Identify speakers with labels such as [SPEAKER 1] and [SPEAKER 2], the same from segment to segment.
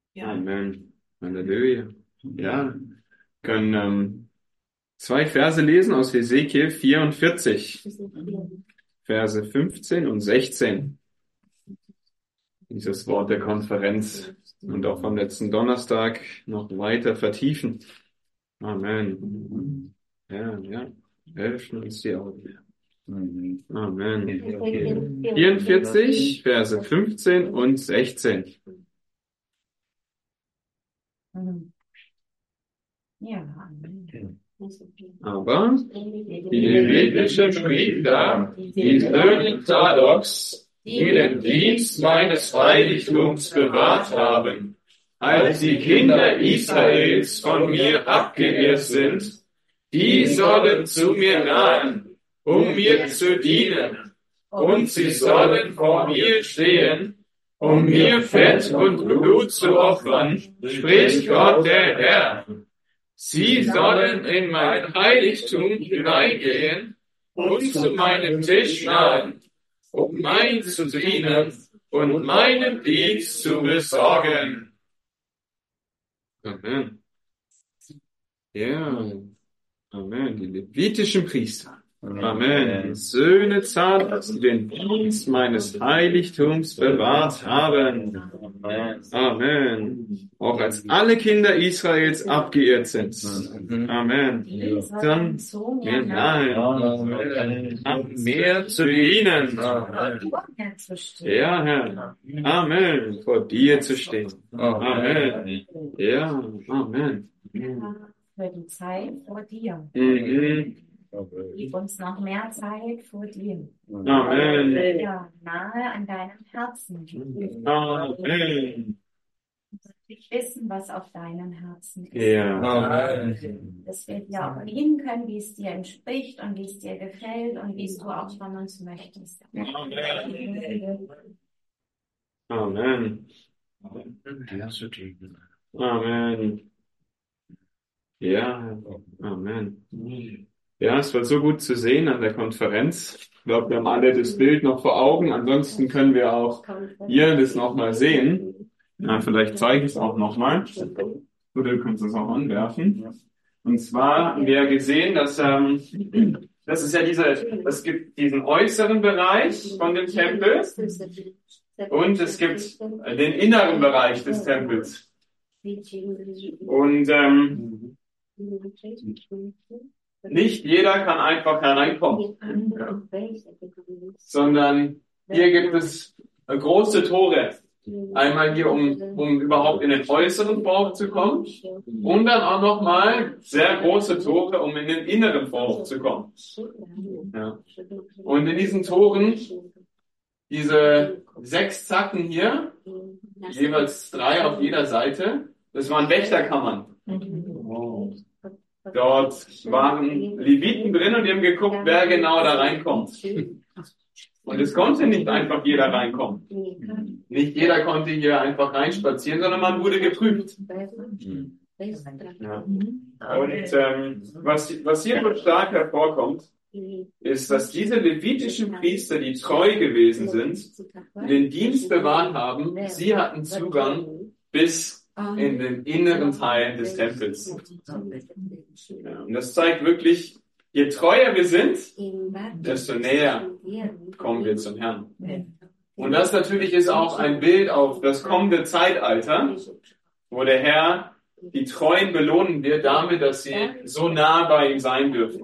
[SPEAKER 1] Amen. Halleluja. Ja, können 2 Verse lesen aus Hesekiel 44, Verse 15 und 16. Dieses Wort der Konferenz und auch vom letzten Donnerstag noch weiter vertiefen. Amen. Ja. Öffnen uns die Augen. Amen. 44, Verse 15 und 16.
[SPEAKER 2] Ja, Amen.
[SPEAKER 1] Aber die levitischen Priester, die Söhne Zadoks, die den Dienst meines Heiligtums bewahrt haben, als die Kinder Israels von mir abgeirrt sind, die sollen zu mir nahen, um mir zu dienen, und sie sollen vor mir stehen, um mir Fett und Blut zu opfern, spricht Gott der Herr. Sie sollen in mein Heiligtum hineingehen und zu meinem Tisch nahen, um mein zu dienen und meinen Dienst zu besorgen. Amen. Ja, Amen. Die levitischen Priester. Amen. Die Söhne Zadoks, die den Dienst meines Heiligtums bewahrt haben. Amen. Auch als alle Kinder Israels abgeirrt sind. Amen. Dann mehr mehr zu dienen. Ja, Herr. Amen. Vor dir zu stehen. Amen. Ja, Amen.
[SPEAKER 2] Für die Zeit vor dir. Gib uns noch mehr Zeit vor dir.
[SPEAKER 1] Amen.
[SPEAKER 2] Ja, nahe an deinem Herzen.
[SPEAKER 1] Amen.
[SPEAKER 2] Dass wir wissen, was auf deinem Herzen ist.
[SPEAKER 1] Ja. Amen.
[SPEAKER 2] Dass wir dir auch dienen können, wie es dir entspricht und wie es dir gefällt und wie es du auch von uns möchtest.
[SPEAKER 1] Amen. Amen. Amen. Ja, Amen. Ja, es war so gut zu sehen an der Konferenz. Ich glaube, wir haben alle das Bild noch vor Augen. Ansonsten können wir auch hier das nochmal sehen. Ja, vielleicht zeige ich es auch nochmal. Oder du kannst es auch anwerfen. Und zwar haben wir ja gesehen, dass das ist ja es gibt diesen äußeren Bereich von dem Tempel und es gibt den inneren Bereich des Tempels. Und nicht jeder kann einfach hereinkommen, sondern hier gibt es große Tore. Einmal hier, um überhaupt in den äußeren Vorhof zu kommen und dann auch nochmal sehr große Tore, um in den inneren Vorhof zu kommen. Ja. Und in diesen Toren, diese 6 Zacken hier, jeweils 3 auf jeder Seite, das waren Wächterkammern. Dort waren Leviten drin und die haben geguckt, wer genau da reinkommt. Und es konnte nicht einfach jeder reinkommen. Nicht jeder konnte hier einfach reinspazieren, sondern man wurde geprüft. Ja. Und was hier so stark hervorkommt, ist, dass diese levitischen Priester, die treu gewesen sind, den Dienst bewahrt haben, sie hatten Zugang bis in den inneren Teil des Tempels. Ja, und das zeigt wirklich, je treuer wir sind, desto näher kommen wir zum Herrn. Und das natürlich ist auch ein Bild auf das kommende Zeitalter, wo der Herr die Treuen belohnen wird damit, dass sie so nah bei ihm sein dürfen.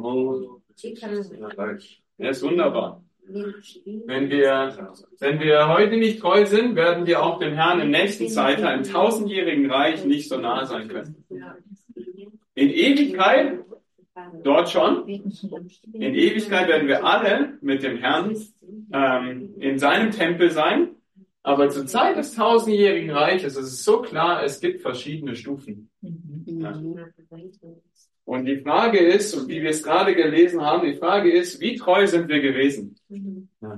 [SPEAKER 1] Er ist wunderbar. Wenn wir heute nicht treu sind, werden wir auch dem Herrn im nächsten Zeitalter, im 1000-jährigen Reich, nicht so nah sein können. In Ewigkeit, dort schon, in Ewigkeit werden wir alle mit dem Herrn in seinem Tempel sein, aber zur Zeit des 1000-jährigen Reiches ist es so klar, es gibt verschiedene Stufen. Ja. Und die Frage ist, und wie wir es gerade gelesen haben, die Frage ist, wie treu sind wir gewesen? Ja.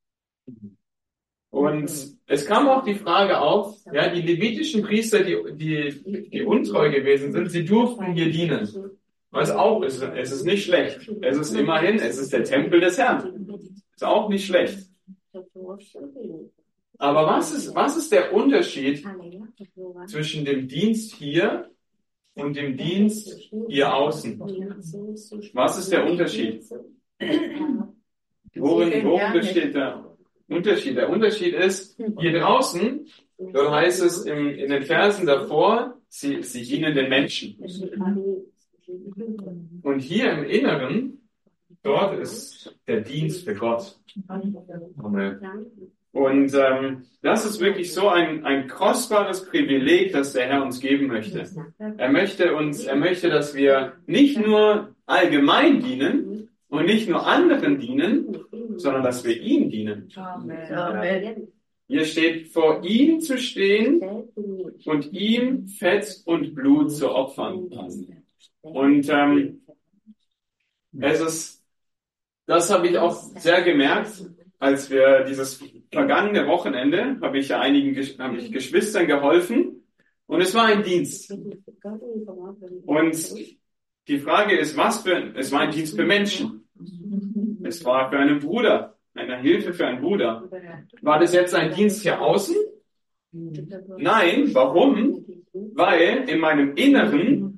[SPEAKER 1] Und es kam auch die Frage auf, ja, die levitischen Priester, die untreu gewesen sind, sie durften hier dienen. Was auch ist, es ist nicht schlecht. Es ist immerhin, es ist der Tempel des Herrn. Ist auch nicht schlecht. Aber was ist der Unterschied zwischen dem Dienst hier und dem Dienst hier außen? Was ist der Unterschied? Worin besteht der Unterschied? Der Unterschied ist, hier draußen, dort heißt es in den Versen davor, sie dienen den Menschen. Und hier im Inneren, dort ist der Dienst für Gott. Amen. Und das ist wirklich so ein kostbares Privileg, das der Herr uns geben möchte. Er möchte, dass wir nicht nur allgemein dienen und nicht nur anderen dienen, sondern dass wir ihm dienen.
[SPEAKER 2] Amen.
[SPEAKER 1] Hier steht, vor ihm zu stehen und ihm Fett und Blut zu opfern. Und das habe ich auch sehr gemerkt, als wir dieses vergangene Wochenende, habe ich Geschwistern geholfen und es war ein Dienst. Und die Frage ist, es war ein Dienst für Menschen. Es war für einen Bruder, eine Hilfe für einen Bruder. War das jetzt ein Dienst hier außen? Nein, warum? Weil in meinem Inneren,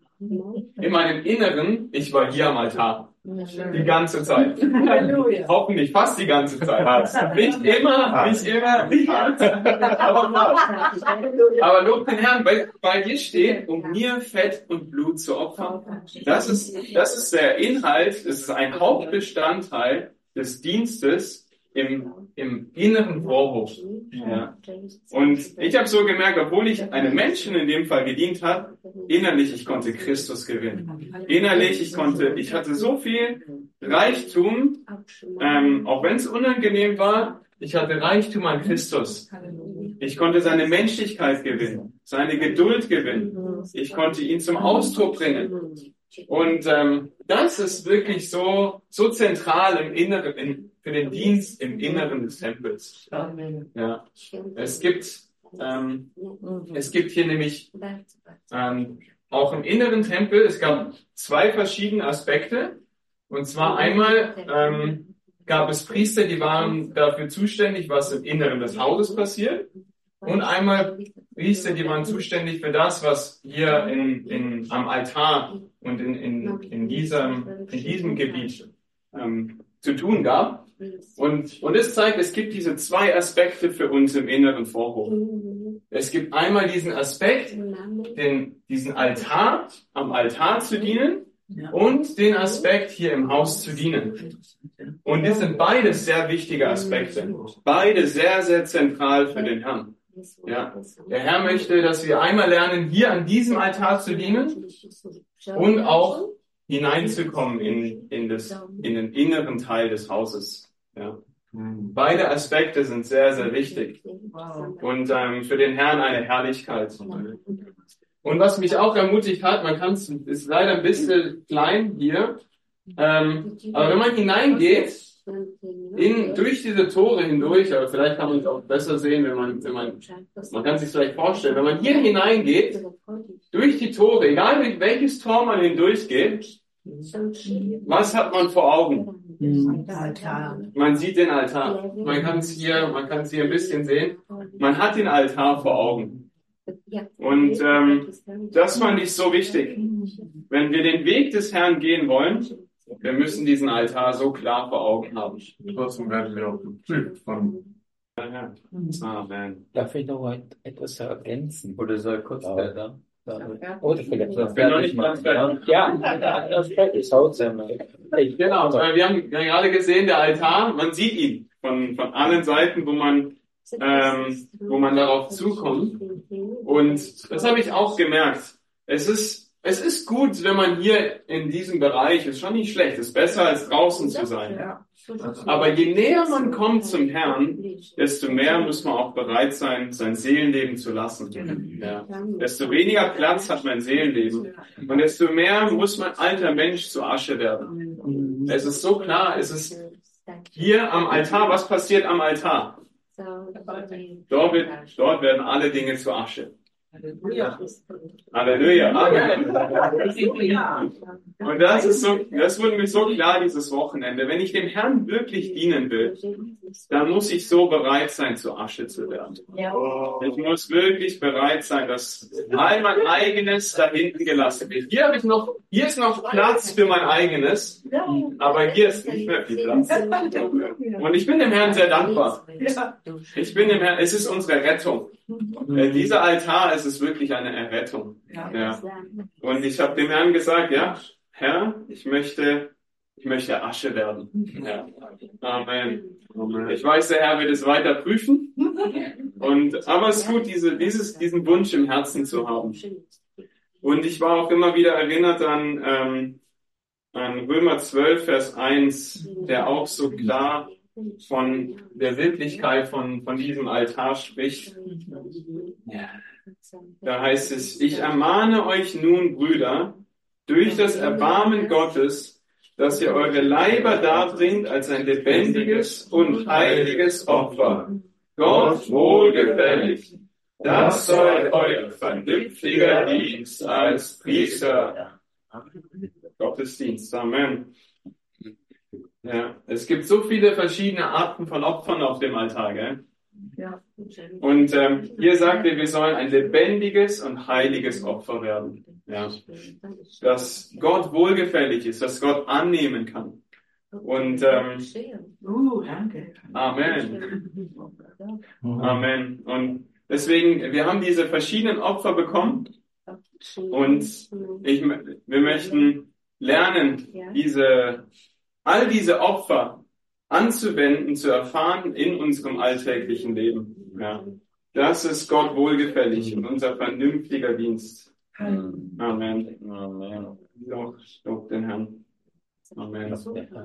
[SPEAKER 1] ich war hier am Altar. Die ganze Zeit. Hoffentlich fast die ganze Zeit. Nicht immer. Aber lob den Herrn, weil hier steht, um mir Fett und Blut zu opfern. Das ist der Inhalt, das ist ein Hauptbestandteil des Dienstes im inneren Vorhof. Ja. Und ich habe so gemerkt, obwohl ich einem Menschen in dem Fall gedient habe, innerlich, ich konnte Christus gewinnen. Innerlich, ich hatte so viel Reichtum, auch wenn es unangenehm war, ich hatte Reichtum an Christus. Ich konnte seine Menschlichkeit gewinnen, seine Geduld gewinnen. Ich konnte ihn zum Ausdruck bringen. Und das ist wirklich so zentral im Inneren, für den Dienst im Inneren des Tempels. Ja. Es gibt hier nämlich auch im inneren Tempel, es gab zwei verschiedene Aspekte. Und zwar einmal gab es Priester, die waren dafür zuständig, was im Inneren des Hauses passiert. Und einmal Priester, die waren zuständig für das, was hier am Altar und in diesem Gebiet zu tun gab. Und es zeigt, es gibt diese zwei Aspekte für uns im inneren Vorhof. Es gibt einmal diesen Aspekt, diesen Altar, am Altar zu dienen, und den Aspekt, hier im Haus zu dienen. Und das sind beide sehr wichtige Aspekte. Beide sehr, sehr zentral für den Herrn. Ja. Der Herr möchte, dass wir einmal lernen, hier an diesem Altar zu dienen und auch hineinzukommen in den inneren Teil des Hauses. Ja. Beide Aspekte sind sehr, sehr wichtig und für den Herrn eine Herrlichkeit. Und was mich auch ermutigt hat, ist leider ein bisschen klein hier, aber wenn man hineingeht, durch diese Tore hindurch, aber vielleicht kann man es auch besser sehen, man kann es sich vielleicht vorstellen, wenn man hier hineingeht, durch die Tore, egal durch welches Tor man hindurchgeht, was hat man vor Augen? Man sieht den Altar. Man kann es hier ein bisschen sehen. Man hat den Altar vor Augen. Und das fand ich so wichtig. Wenn wir den Weg des Herrn gehen wollen, wir müssen diesen Altar so klar vor Augen haben. Trotzdem werden wir auch geprüft von. Amen.
[SPEAKER 3] Darf ich noch etwas ergänzen?
[SPEAKER 4] Oder soll kurz da?
[SPEAKER 3] Oder vielleicht
[SPEAKER 1] Ich bin noch nicht ganz fertig.
[SPEAKER 3] Ja, das ist auch sehr
[SPEAKER 1] Genau, weil wir haben gerade gesehen, der Altar, man sieht ihn von allen Seiten, wo man darauf zukommt. Und das habe ich auch gemerkt. Es ist gut, wenn man hier in diesem Bereich, ist schon nicht schlecht, ist besser als draußen zu sein. Aber je näher man kommt zum Herrn, desto mehr muss man auch bereit sein, sein Seelenleben zu lassen. Ja. Desto weniger Platz hat mein Seelenleben. Und desto mehr muss mein alter Mensch zu Asche werden. Es ist so klar, es ist hier am Altar, was passiert am Altar? Dort werden alle Dinge zu Asche. Halleluja, Amen. Und das wurde mir so klar dieses Wochenende. Wenn ich dem Herrn wirklich dienen will, dann muss ich so bereit sein, zur Asche zu werden. Ich muss wirklich bereit sein, dass all mein Eigenes da hinten gelassen wird. Hier ist noch Platz für mein Eigenes, aber hier ist nicht mehr viel Platz. Und ich bin dem Herrn sehr dankbar. Ich bin dem Herrn, es ist unsere Rettung. Dieser Altar, es ist wirklich eine Errettung. Ja. Und ich habe dem Herrn gesagt, ja, Herr, ich möchte Asche werden. Ja. Amen. Ich weiß, der Herr wird es weiter prüfen. Aber es ist gut, diesen Wunsch im Herzen zu haben. Und ich war auch immer wieder erinnert an Römer 12, Vers 1, der auch so klar von der Wirklichkeit von diesem Altar spricht. Ja. Da heißt es, ich ermahne euch nun, Brüder, durch das Erbarmen Gottes, dass ihr eure Leiber darbringt als ein lebendiges und heiliges Opfer, Gott wohlgefällig. Das soll euer vernünftiger Dienst als Priester. Gottesdienst. Amen. Ja, es gibt so viele verschiedene Arten von Opfern auf dem Altar, gell?
[SPEAKER 2] Ja.
[SPEAKER 1] Und hier sagt er, wir sollen ein lebendiges und heiliges Opfer werden. Ja. Dass Gott wohlgefällig ist, dass Gott annehmen kann. Und Amen. Amen. Und deswegen, wir haben diese verschiedenen Opfer bekommen und wir möchten lernen, all diese Opfer anzuwenden, zu erfahren in unserem alltäglichen Leben. Ja. Das ist Gott wohlgefällig und unser vernünftiger Dienst. Amen. Amen. Lob den Herrn. Amen.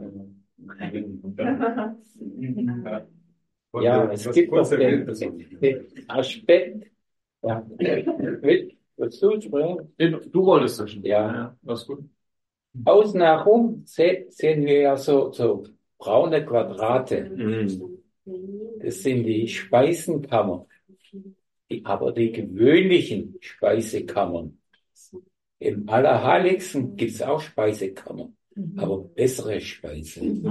[SPEAKER 3] Ja, es gibt noch den Aspekt. Ja. Willst du sprechen?
[SPEAKER 1] Du wolltest das schon.
[SPEAKER 3] Ja.
[SPEAKER 1] Das ist gut.
[SPEAKER 3] Außen herum sehen wir ja so braune Quadrate. Das sind die Speisenkammern. Aber die gewöhnlichen Speisekammern. Im Allerheiligsten gibt es auch Speisekammern, aber bessere Speisen.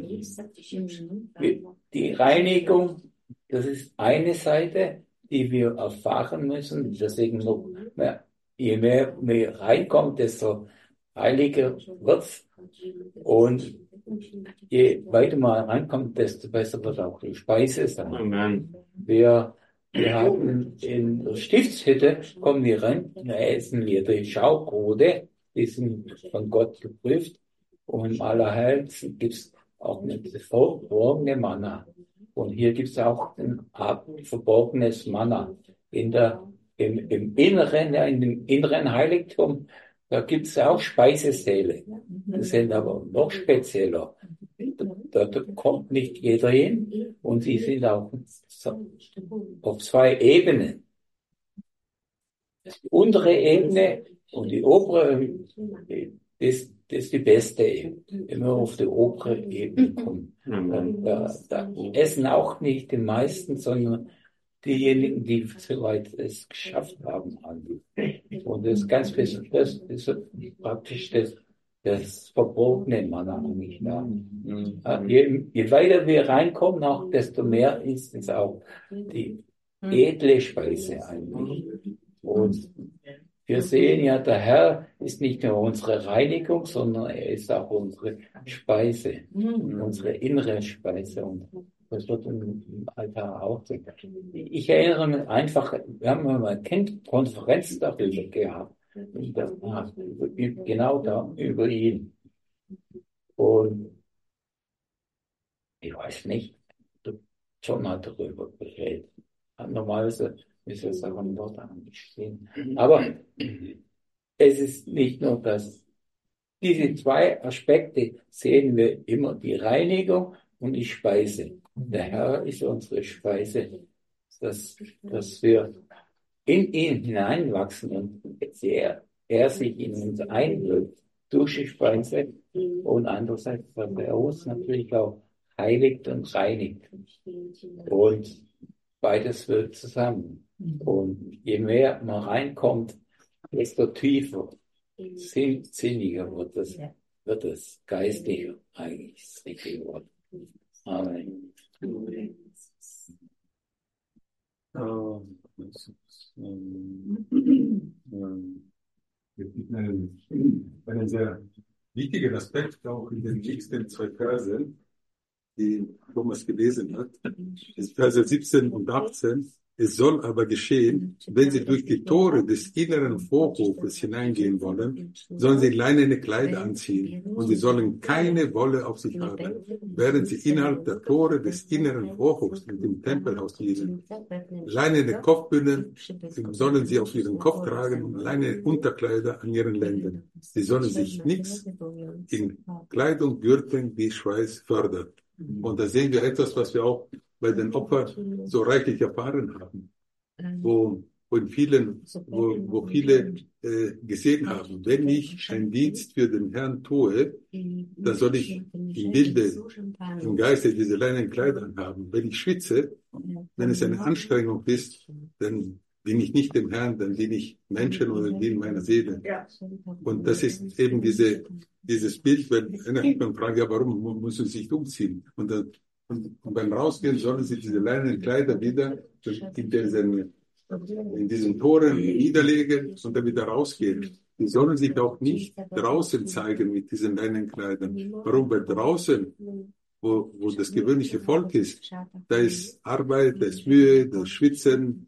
[SPEAKER 3] Die Reinigung, das ist eine Seite, die wir erfahren müssen. Deswegen noch mehr, je mehr wir reinkommt, desto heiliger wird's. Und je weiter man reinkommt, desto besser wird auch die Speise sein.
[SPEAKER 1] Amen.
[SPEAKER 3] Wir haben in der Stiftshütte, kommen wir rein, da essen wir die Schaubrote, die sind von Gott geprüft. Und im Allerheiligsten gibt es auch eine verborgene Manna. Und hier gibt es auch ein verborgenes Manna. Im inneren Heiligtum, da gibt es auch Speisesäle. Die sind aber noch spezieller. Da kommt nicht jeder hin und sie sind auch auf zwei Ebenen. Die untere Ebene und die obere, das ist die beste Ebene. Wenn wir auf die obere Ebene kommen, da essen auch nicht die meisten, sondern diejenigen, die soweit es geschafft haben. Und das ist ganz besonders, das ist praktisch das verbotene Manna eigentlich. Je weiter wir reinkommen, auch desto mehr ist es auch die edle Speise eigentlich. Und wir sehen ja, der Herr ist nicht nur unsere Reinigung, sondern er ist auch unsere Speise, unsere innere Speise. Und das wird im Altar auch so. Ich erinnere mich einfach, wir haben mal eine Konferenz darüber gehabt. Genau da, über ihn. Und ich weiß nicht, schon mal darüber geredet. Normalerweise ist es auch ein Wort angestehen. Aber es ist nicht nur das. Diese zwei Aspekte sehen wir immer, die Reinigung und die Speise. Der Herr ist unsere Speise, dass wir in ihn hineinwachsen und er sich in uns einwirkt durch die Speise und andererseits, dass er uns natürlich auch heiligt und reinigt. Und beides wirkt zusammen. Und je mehr man reinkommt, desto tiefer, sinniger wird es geistlicher, eigentlich das richtige Wort. Amen.
[SPEAKER 4] Ein sehr wichtiger Aspekt auch in den nächsten zwei Versen, die Thomas gelesen hat, ist Verse 17 und 18. Es soll aber geschehen, wenn sie durch die Tore des inneren Vorhofes hineingehen wollen, sollen sie leinene Kleider anziehen und sie sollen keine Wolle auf sich haben, während sie innerhalb der Tore des inneren Vorhofs und im Tempelhaus dienen. Leinene Kopfbünden sollen sie auf ihren Kopf tragen und leinene Unterkleider an ihren Lenden. Sie sollen sich nichts in Kleidung gürteln, die Schweiß fördert. Und da sehen wir etwas, was wir auch bei den Opfern so reichlich erfahren haben, wo viele gesehen haben, wenn ich einen Dienst für den Herrn tue, dann soll ich im Bilde, im Geiste diese leinenen Kleider anhaben. Wenn ich schwitze, wenn es eine Anstrengung ist, dann bin ich nicht dem Herrn, dann bin ich Menschen oder bin meiner Seele. Und das ist eben dieses Bild, wenn man fragt, ja, warum muss man sich umziehen? Und beim Rausgehen sollen sie diese leinenen Kleider wieder in diesen Toren niederlegen und dann wieder rausgehen. Die sollen sich auch nicht draußen zeigen mit diesen leinenen Kleidern. Warum? Weil draußen, wo das gewöhnliche Volk ist, da ist Arbeit, da ist Mühe, da ist Schwitzen,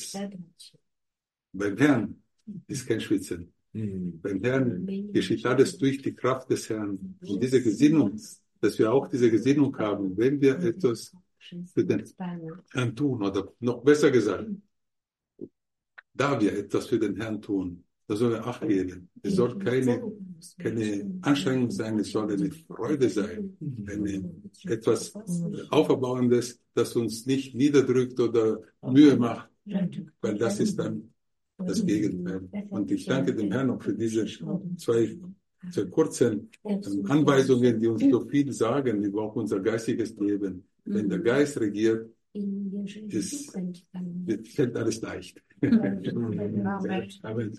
[SPEAKER 4] beim Herrn ist kein Schwitzen. Beim Herrn geschieht alles durch die Kraft des Herrn. Und diese Gesinnung, dass wir auch diese Gesinnung haben, wenn wir etwas für den Herrn tun, oder noch besser gesagt, da wir etwas für den Herrn tun, da sollen wir Acht geben. Es soll keine Anstrengung sein, es soll eine Freude sein, etwas Auferbauendes, das uns nicht niederdrückt oder Mühe macht, weil das ist dann das Gegenteil. Und ich danke dem Herrn auch für diese zwei kurzen Anweisungen, die uns so viel sagen über auch unser geistiges Leben. Wenn der Geist regiert, fällt alles leicht. Amen.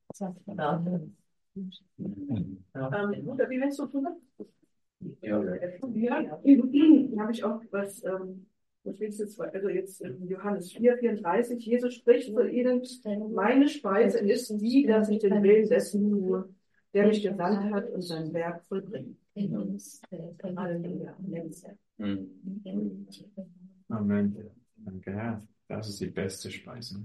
[SPEAKER 5] Wie willst du tun? Ja, habe ich auch was also jetzt in Johannes 4,34, Jesus spricht zu ihnen, meine Speise ist die, dass ich den Willen dessen tue, der mich gesandt hat und sein Werk vollbringt. Halleluja.
[SPEAKER 1] Amen. Danke, Herr. Das ist die beste Speise.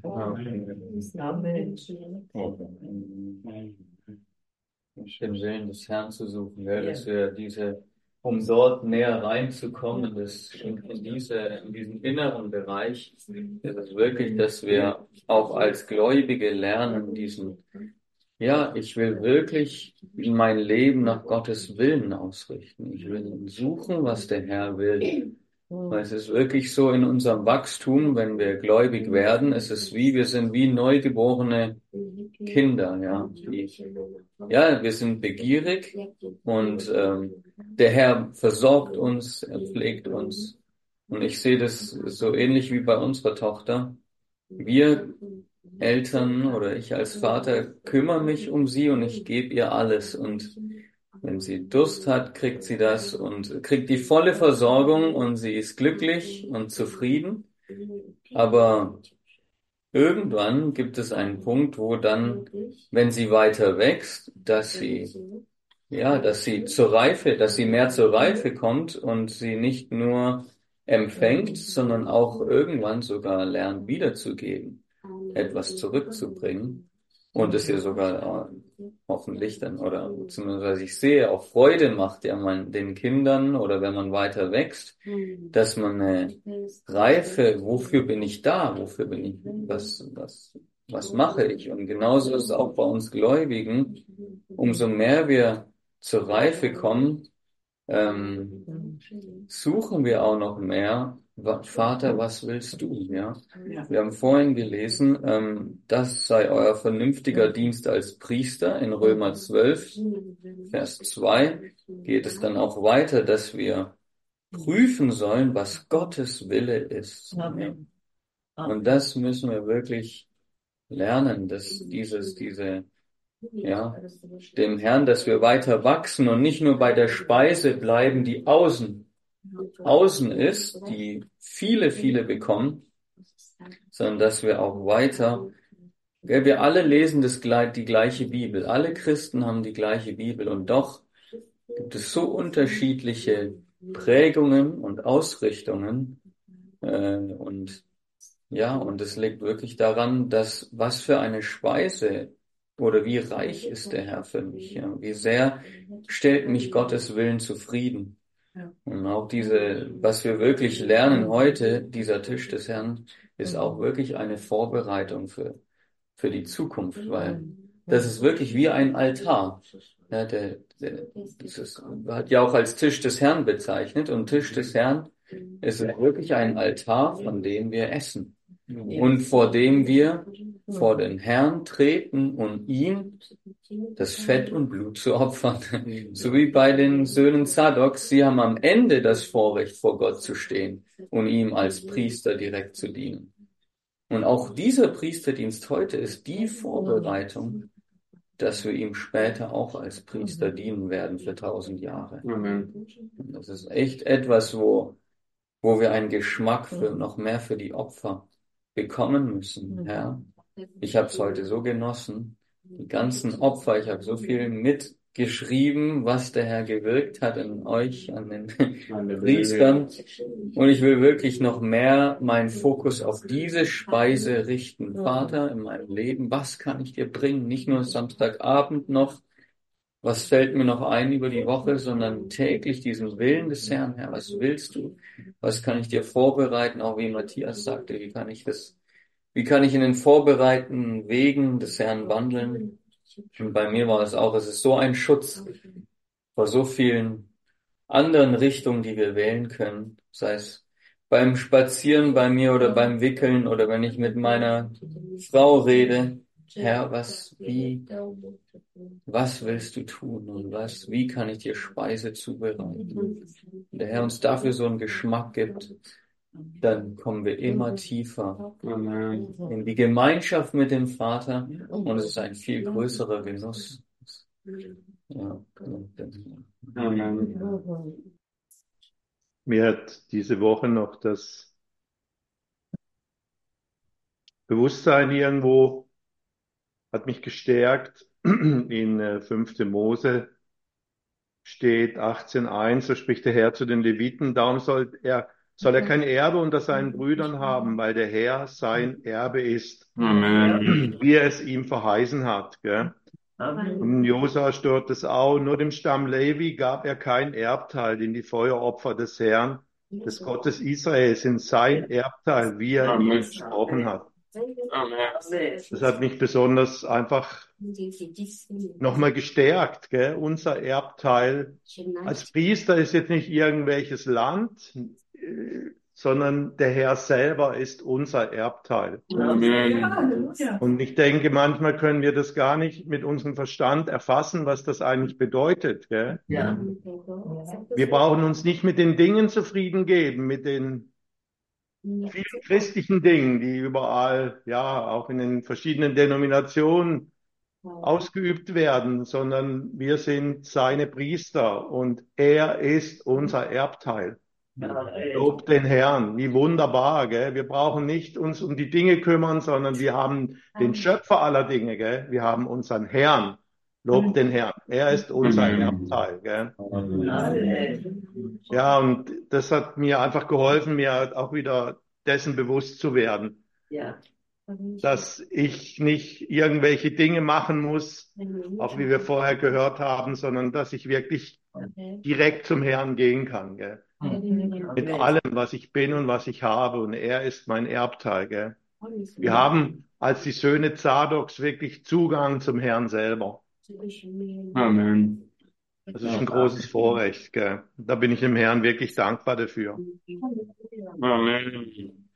[SPEAKER 6] Den Willen des Herrn zu suchen, dass wir um dort näher reinzukommen, in diesen inneren Bereich, ist es wirklich, dass wir auch als Gläubige lernen, ich will wirklich mein Leben nach Gottes Willen ausrichten. Ich will suchen, was der Herr will. Weil es ist wirklich so in unserem Wachstum, wenn wir gläubig werden, wir sind wie neugeborene Kinder, wir sind begierig und der Herr versorgt uns, er pflegt uns. Und ich sehe das so ähnlich wie bei unserer Tochter. Wir Eltern oder ich als Vater kümmere mich um sie und ich gebe ihr alles. Und wenn sie Durst hat, kriegt sie das und kriegt die volle Versorgung und sie ist glücklich und zufrieden. Aber irgendwann gibt es einen Punkt, wo dann, wenn sie weiter wächst, dass sie mehr zur Reife kommt und sie nicht nur empfängt, sondern auch irgendwann sogar lernt wiederzugeben, etwas zurückzubringen und es ihr sogar hoffentlich dann, oder beziehungsweise ich sehe, auch Freude macht den Kindern oder wenn man weiter wächst, dass man eine Reife, wofür bin ich da, was mache ich? Und genauso ist es auch bei uns Gläubigen, umso mehr wir zur Reife kommen, suchen wir auch noch mehr, Vater, was willst du? Ja? Wir haben vorhin gelesen, das sei euer vernünftiger Dienst als Priester. In Römer 12, Vers 2 geht es dann auch weiter, dass wir prüfen sollen, was Gottes Wille ist. Ja? Und das müssen wir wirklich lernen, dass dem Herrn, dass wir weiter wachsen und nicht nur bei der Speise bleiben, die außen ist, die viele, viele bekommen, sondern dass wir auch weiter, wir alle lesen die gleiche Bibel, alle Christen haben die gleiche Bibel und doch gibt es so unterschiedliche Prägungen und Ausrichtungen und es liegt wirklich daran, dass was für eine Speise oder wie reich ist der Herr für mich, ja, wie sehr stellt mich Gottes Willen zufrieden. Und auch was wir wirklich lernen heute, dieser Tisch des Herrn, ist auch wirklich eine Vorbereitung für die Zukunft, weil das ist wirklich wie ein Altar. Ja, das hat ja auch als Tisch des Herrn bezeichnet und Tisch des Herrn ist wirklich ein Altar, von dem wir essen und vor dem wir vor den Herrn treten und ihm das Fett und Blut zu opfern. So wie bei den Söhnen Zadoks, sie haben am Ende das Vorrecht, vor Gott zu stehen und ihm als Priester direkt zu dienen. Und auch dieser Priesterdienst heute ist die Vorbereitung, dass wir ihm später auch als Priester dienen werden für 1000 Jahre.
[SPEAKER 1] Amen.
[SPEAKER 6] Und das ist echt etwas, wo wir einen Geschmack noch mehr für die Opfer bekommen müssen. Ja? Ich habe es heute so genossen, die ganzen Opfer, ich habe so viel mitgeschrieben, was der Herr gewirkt hat in euch, an den Priestern. Und ich will wirklich noch mehr meinen Fokus auf diese Speise richten. Vater, in meinem Leben, was kann ich dir bringen? Nicht nur Samstagabend noch, was fällt mir noch ein über die Woche, sondern täglich diesen Willen des Herrn, Herr, was willst du? Was kann ich dir vorbereiten? Auch wie Matthias sagte, wie kann ich in den vorbereitenden Wegen des Herrn wandeln? Und bei mir war es auch, es ist so ein Schutz vor so vielen anderen Richtungen, die wir wählen können, sei es beim Spazieren bei mir oder beim Wickeln oder wenn ich mit meiner Frau rede. Herr, was willst du tun und wie kann ich dir Speise zubereiten? Wenn der Herr uns dafür so einen Geschmack gibt, dann kommen wir immer tiefer in die Gemeinschaft mit dem Vater und es ist ein viel größerer Genuss. Ja.
[SPEAKER 1] Amen.
[SPEAKER 7] Mir hat diese Woche noch das Bewusstsein irgendwo, hat mich gestärkt. In 5. Mose steht 18,1, so spricht der Herr zu den Leviten, darum soll er kein Erbe unter seinen Brüdern haben, weil der Herr sein Erbe ist,
[SPEAKER 1] Amen.
[SPEAKER 7] wie er es ihm verheißen hat. Gell? Und in Josua stört es auch, nur dem Stamm Levi gab er kein Erbteil in die Feueropfer des Herrn, des Gottes Israel, sind sein Erbteil, wie er ihm gesprochen hat.
[SPEAKER 1] Amen.
[SPEAKER 7] Das hat mich besonders einfach nochmal gestärkt. Gell? Unser Erbteil als Priester ist jetzt nicht irgendwelches Land, sondern der Herr selber ist unser Erbteil.
[SPEAKER 1] Amen.
[SPEAKER 7] Und ich denke, manchmal können wir das gar nicht mit unserem Verstand erfassen, was das eigentlich bedeutet. Gell? Wir brauchen uns nicht mit den Dingen zufrieden geben, mit den vielen christlichen Dingen, die überall, ja, auch in den verschiedenen Denominationen ausgeübt werden, sondern wir sind seine Priester und er ist unser Erbteil. Lob den Herrn, wie wunderbar, gell? Wir brauchen nicht uns um die Dinge kümmern, sondern wir haben den Schöpfer aller Dinge, gell? Wir haben unseren Herrn. Lob den Herrn. Er ist unser Erbteil, gell? Ja, und das hat mir einfach geholfen, mir auch wieder dessen bewusst zu werden, dass ich nicht irgendwelche Dinge machen muss, auch wie wir vorher gehört haben, sondern dass ich wirklich direkt zum Herrn gehen kann, gell? Mit allem, was ich bin und was ich habe. Und er ist mein Erbteil, gell? Wir haben als die Söhne Zadoks wirklich Zugang zum Herrn selber.
[SPEAKER 1] Amen.
[SPEAKER 7] Das ist ein großes Vorrecht, gell? Da bin ich dem Herrn wirklich dankbar dafür.
[SPEAKER 1] Amen.